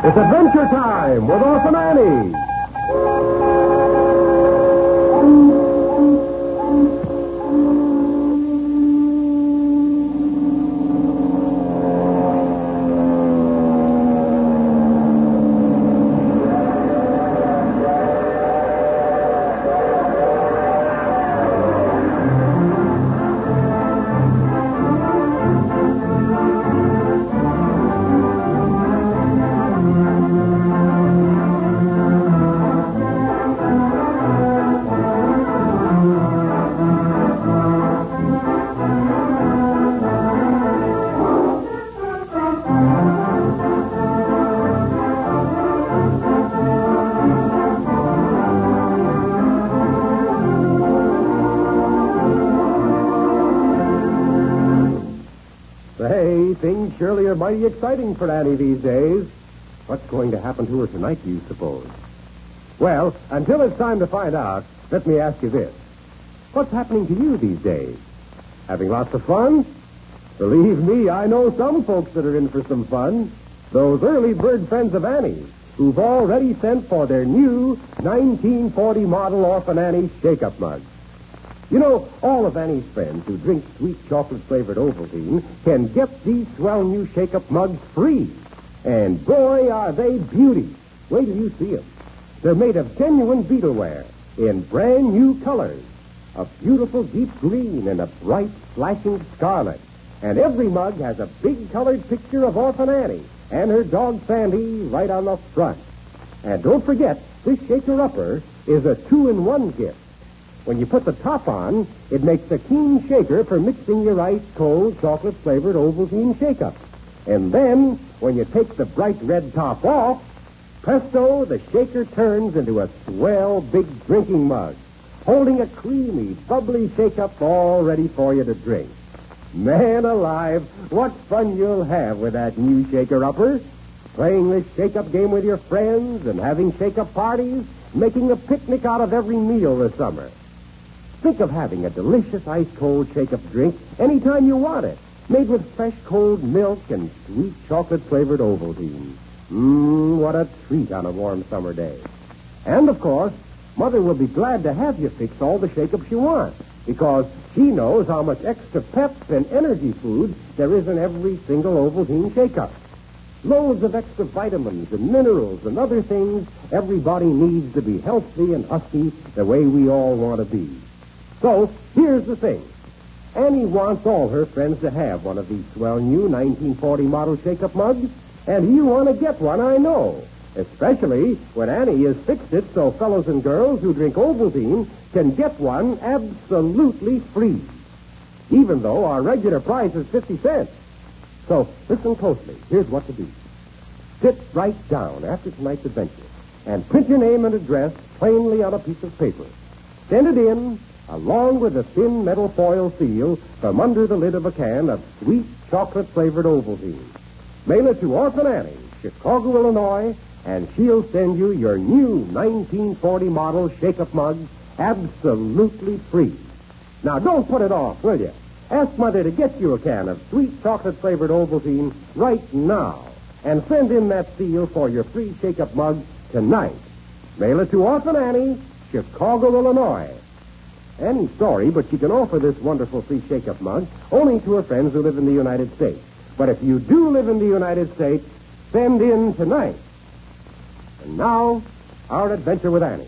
It's Adventure Time with Orphan Annie. Say, things surely are mighty exciting for Annie these days. What's going to happen to her tonight, do you suppose? Well, until it's time to find out, let me ask you this. What's happening to you these days? Having lots of fun? Believe me, I know some folks that are in for some fun. Those early bird friends of Annie's who've already sent for their new 1940 model Orphan Annie shake-up mug. You know, all of Annie's friends who drink sweet chocolate-flavored Ovaltine can get these swell new shake-up mugs free. And boy, are they beauties. Wait till you see them. They're made of genuine beetleware in brand new colors. A beautiful deep green and a bright flashing scarlet. And every mug has a big colored picture of Orphan Annie and her dog Sandy right on the front. And don't forget, this shaker-upper is a 2-in-1 gift. When you put the top on, it makes a keen shaker for mixing your ice-cold, chocolate-flavored Ovaltine shake-up. And then, when you take the bright red top off, presto, the shaker turns into a swell big drinking mug, holding a creamy, bubbly shake-up all ready for you to drink. Man alive, what fun you'll have with that new shaker-upper. Playing this shake-up game with your friends and having shake-up parties, making a picnic out of every meal this summer. Think of having a delicious ice-cold shake-up drink anytime you want it, made with fresh cold milk and sweet chocolate-flavored Ovaltine. What a treat on a warm summer day. And, of course, Mother will be glad to have you fix all the shake-ups you want, because she knows how much extra pep and energy food there is in every single Ovaltine shake-up. Loads of extra vitamins and minerals and other things everybody needs to be healthy and husky the way we all want to be. So, here's the thing. Annie wants all her friends to have one of these swell new 1940 model shake-up mugs, and you want to get one, I know. Especially when Annie has fixed it so fellows and girls who drink Ovaltine can get one absolutely free, even though our regular price is 50 cents. So, listen closely. Here's what to do. Sit right down after tonight's adventure and print your name and address plainly on a piece of paper. Send it in, along with a thin metal foil seal from under the lid of a can of sweet chocolate-flavored Ovaltine. Mail it to Orphan Annie, Chicago, Illinois, and she'll send you your new 1940 model shake-up mug absolutely free. Now, don't put it off, will you? Ask Mother to get you a can of sweet chocolate-flavored Ovaltine right now, and send in that seal for your free shake-up mug tonight. Mail it to Orphan Annie, Chicago, Illinois. Annie's sorry, but she can offer this wonderful free shake-up mug only to her friends who live in the United States. But if you do live in the United States, send in tonight. And now, our adventure with Annie.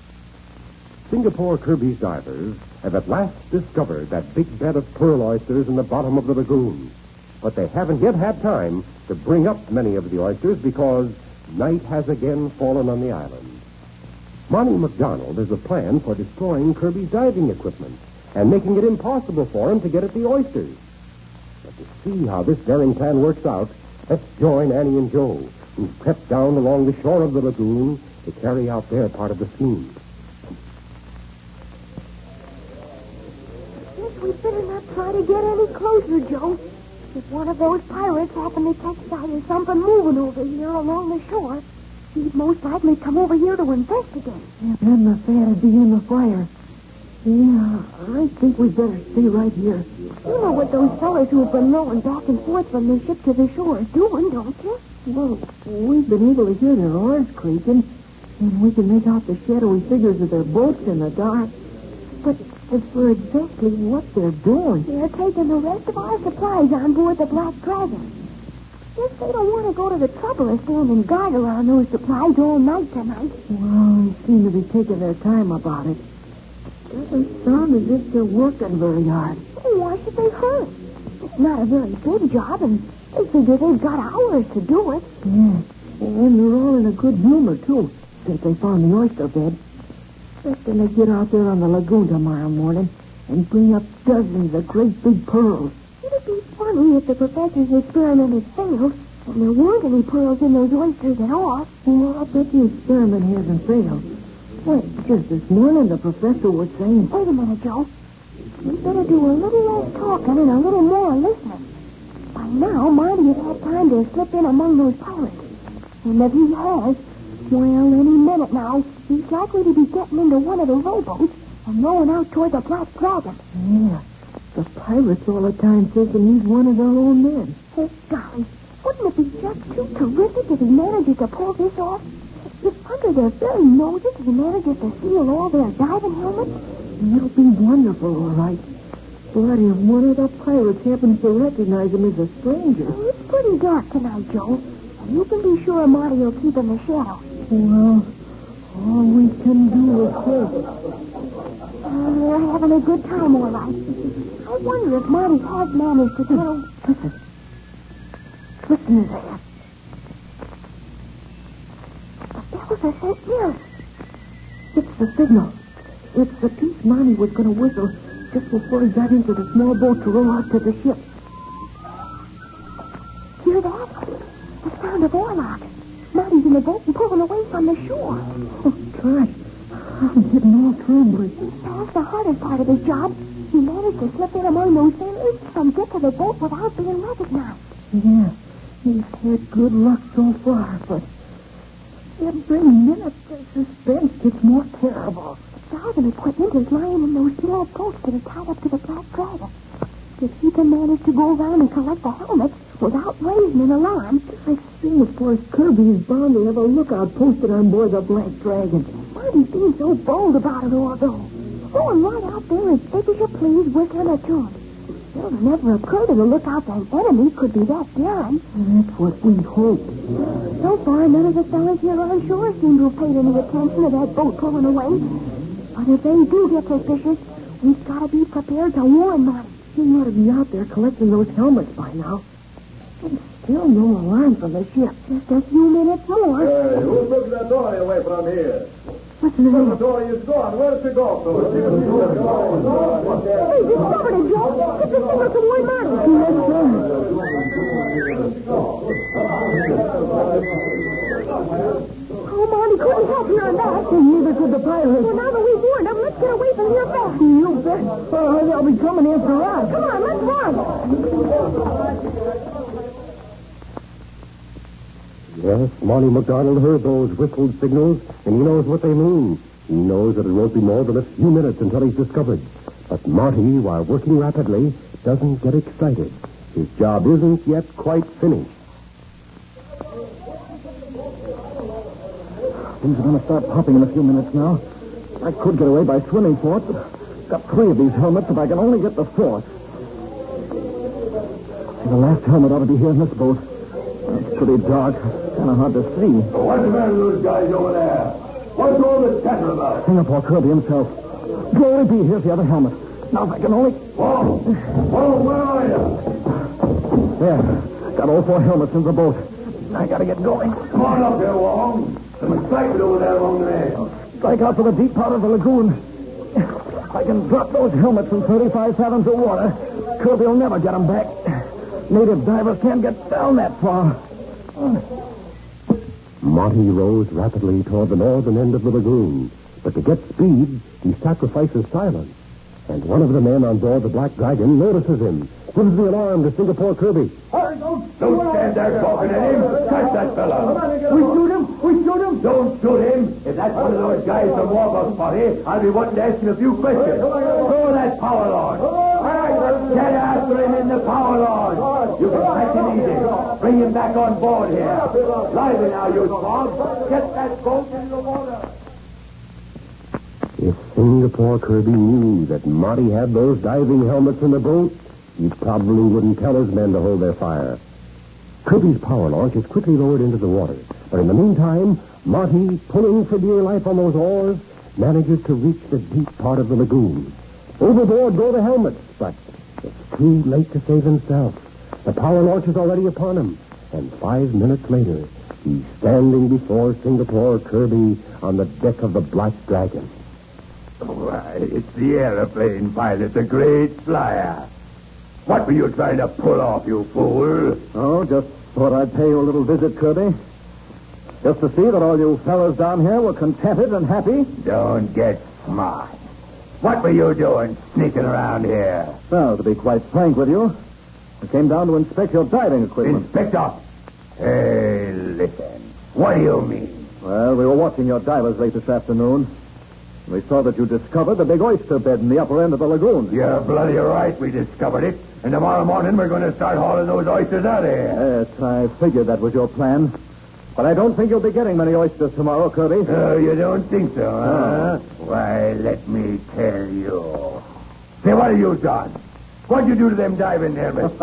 Singapore Kirby's divers have at last discovered that big bed of pearl oysters in the bottom of the lagoon. But they haven't yet had time to bring up many of the oysters because night has again fallen on the island. Monty McDonald has a plan for destroying Kirby's diving equipment and making it impossible for him to get at the oysters. But to see how this daring plan works out, let's join Annie and Joe, who've crept down along the shore of the lagoon to carry out their part of the scheme. I guess we'd better not try to get any closer, Joe. If one of those pirates happened to catch sight of something moving over here along the shore, he'd most likely come over here to investigate. And then the fat'd be in the fire. Yeah, I think we'd better stay right here. You know what those fellas who've been rolling back and forth from the ship to the shore are doing, don't you? Well, we've been able to hear their oars creaking, and we can make out the shadowy figures of their boats in the dark. But as for exactly what they're doing... They're taking the rest of our supplies on board the Black Dragon. Guess they don't want to go to the trouble of standing guard around those supplies all night tonight. Well, they seem to be taking their time about it. Doesn't sound as if they're working very hard. Well, why should they hurt? It's not a very big job, and they figure they've got hours to do it. Yeah, and they're all in a good humor, too, since they found the oyster bed. Expecting to get out there on the lagoon tomorrow morning and bring up dozens of great big pearls. It'd be funny if the professor's experiment had failed and there weren't any pearls in those oysters at all. Well, I'll bet the experiment hasn't failed. Why, just this morning the professor was saying... Wait a minute, Joe. We better do a little less talking and a little more listening. By now, Marty has had time to slip in among those pirates. And if he has, well, any minute now, he's likely to be getting into one of the rowboats and rowing out toward the Black Dragon. Yeah, the pirates all the time thinking he's one of their own men. Oh, golly, wouldn't it be just too terrific if he manages to pull this off? If under their very noses he manages to steal all their diving helmets? It'll be wonderful, all right. But if one of the pirates happens to recognize him as a stranger... Well, it's pretty dark tonight, Joe. And you can be sure Marty will keep in the shadow. Well, all we can do is hope. They're having a good time, all right. I wonder if Marty has managed to get... Listen to that. That was a St. Mary's. It's the signal. It's the piece Marty was going to whistle just before he got into the small boat to row out to the ship. Hear that? The sound of oarlocks. Marty's in the boat and pulling away from the shore. Oh, gosh. I'm getting all trembly. He's past the hardest part of his job. He managed to slip in among those sailors and get to the boat without being recognized. Yeah, he's had good luck so far, but every minute the suspense gets more terrible. Diving equipment is lying in those small boats that are tied up to the Black Dragon. If he can manage to go around and collect the helmets without raising an alarm... I think, of course, Kirby is bound to have a lookout posted on board the Black Dragon. Marty's being so bold about it all, though. Going right out there as big as you please, whistling a tune. It'll never occur to the lookout that an enemy could be that daring. That's what we hope. So far, none of the fellas here on shore seem to have paid any attention to that boat pulling away. But if they do get suspicious, we've got to be prepared to warn Marty. He ought to be out there collecting those helmets by now. And still no alarm from the ship. Just a few minutes more. Hey, who took that dory away from here? Listen to The that. dory is gone. Where did it go? Hey, discovered it, Joe. Get the signal to warn Marty. Oh, Marty couldn't help hearing that. And neither could the pirates. Well, now that we've warned them, let's get away from here fast. You bet. They'll be coming after us. Come on, let's run. Yes, Marty McDonald heard those whistled signals, and he knows what they mean. He knows that it won't be more than a few minutes until he's discovered. But Marty, while working rapidly, doesn't get excited. His job isn't yet quite finished. Things are going to start popping in a few minutes now. I could get away by swimming for it, but got 3 of these helmets if I can only get the 4th. The last helmet ought to be here in this boat. It's pretty dark. Kind of hard to see. What's the matter with those guys over there? What's all this chatter about? Singapore Kirby himself. Glory be, here's the other helmet. Now if I can only... Whoa! Whoa, where are you? There. Got all 4 helmets in the boat. I gotta get going. Come on up here, Wong. Some excitement over there along there. Strike out for the deep part of the lagoon. If I can drop those helmets in 35 fathoms of water, Kirby will never get them back. Native divers can't get down that far. Marty rows rapidly toward the northern end of the lagoon. But to get speed, he sacrifices silence. And one of the men on board the Black Dragon notices him, gives the alarm to Singapore Kirby. Don't stand there talking at him. Catch that fella. We shoot him! We shoot him! Don't shoot him. It's That's one of those guys from Warbuck, Spotty. I'll be wanting to ask him a few questions. Throw that power lord. Get after him in the power lord. You can catch him easy. Bring him back on board here. Lively now, you swab. Get that boat in the water. If Singapore Kirby knew that Monty had those diving helmets in the boat, he probably wouldn't tell his men to hold their fire. Kirby's power launch is quickly lowered into the water. But in the meantime, Monty, pulling for dear life on those oars, manages to reach the deep part of the lagoon. Overboard go the helmets, but it's too late to save himself. The power launch is already upon him, and 5 minutes later, he's standing before Singapore Kirby on the deck of the Black Dragon. Why, it's the airplane pilot, the great flyer. What were you trying to pull off, you fool? Oh, just thought I'd pay you a little visit, Kirby. Just to see that all you fellas down here were contented and happy. Don't get smart. What were you doing sneaking around here? Well, to be quite frank with you, I came down to inspect your diving equipment. Inspector! Hey, listen. What do you mean? Well, we were watching your divers late this afternoon. We saw that you discovered the big oyster bed in the upper end of the lagoon. You're bloody right, we discovered it. And tomorrow morning we're going to start hauling those oysters out of here. Yes, I figured that was your plan. But I don't think you'll be getting many oysters tomorrow, Kirby. Oh, you don't think so, huh? Why, let me tell you. Say, what have you done? What'd you do to them diving helmets?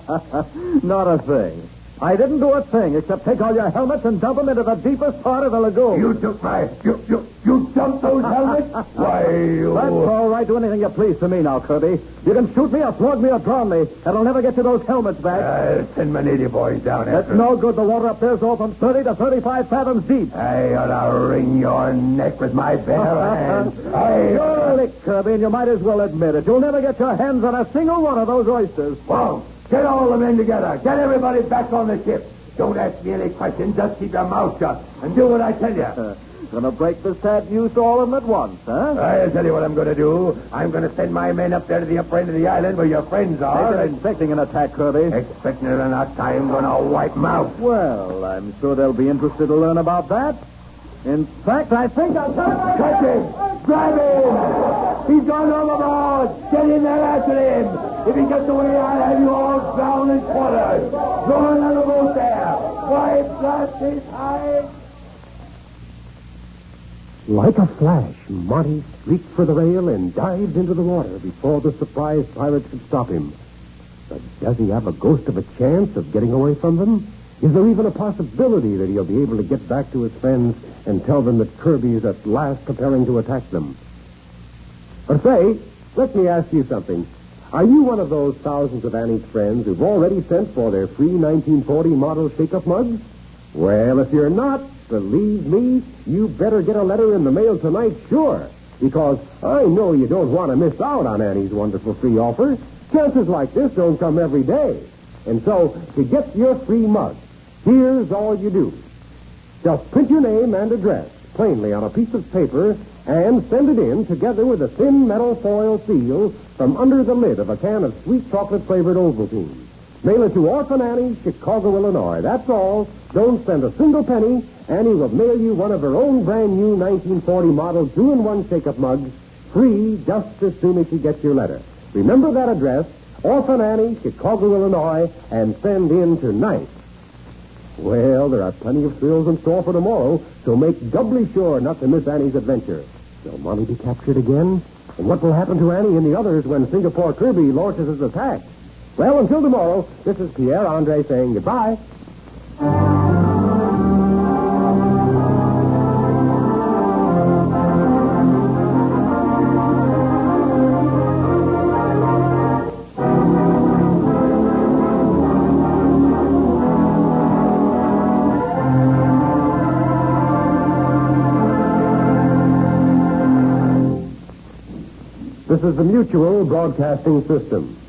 Not a thing. I didn't do a thing except take all your helmets and dump them into the deepest part of the lagoon. You took my... You dumped those helmets? Why, you... That's all right. Do anything you please to me now, Kirby. You can shoot me or flog me or drown me. That'll never get you those helmets back. I'll send my native boys down That's after no good. The water up there's all from 30 to 35 fathoms deep. I ought to wring your neck with my bare hands. You're licked, Kirby, and you might as well admit it. You'll never get your hands on a single one of those oysters. Whoa! Get all the men together. Get everybody back on the ship. Don't ask me any questions. Just keep your mouth shut and do what I tell you. Gonna break the sad news to all of them at once, huh? I'll tell you what I'm going to do. I'm going to send my men up there to the upper end of the island where your friends are. They're expecting an attack, Kirby. Expecting it or not, I'm going to wipe them out. Well, I'm sure they'll be interested to learn about that. In fact, I think I'll tell them... Catch him! Grab him! He's gone overboard! Get in there after him! If he gets away, I'll have you all drowned in quarters! Throw another boat there! Wipe blast his hide! Like a flash, Monty streaked for the rail and dived into the water before the surprised pirates could stop him. But does he have a ghost of a chance of getting away from them? Is there even a possibility that he'll be able to get back to his friends and tell them that Kirby is at last preparing to attack them? But say, let me ask you something. Are you one of those thousands of Annie's friends who've already sent for their free 1940 model shake-up mugs? Well, if you're not, believe me, you better get a letter in the mail tonight, sure. Because I know you don't want to miss out on Annie's wonderful free offer. Chances like this don't come every day. And so, to get your free mug, here's all you do. Just print your name and address plainly on a piece of paper and send it in together with a thin metal foil seal from under the lid of a can of sweet chocolate-flavored Ovaltine. Mail it to Orphan Annie, Chicago, Illinois. That's all. Don't spend a single penny. Annie will mail you one of her own brand-new 1940 model 2-in-1 shake-up mugs, free just as soon as she gets your letter. Remember that address, Orphan Annie, Chicago, Illinois, and send in tonight. Well, there are plenty of thrills in store for tomorrow, so make doubly sure not to miss Annie's adventure. Will Monty be captured again? And what will happen to Annie and the others when Singapore Kirby launches his attack? Well, until tomorrow, this is Pierre Andre saying goodbye. This is the Mutual Broadcasting System.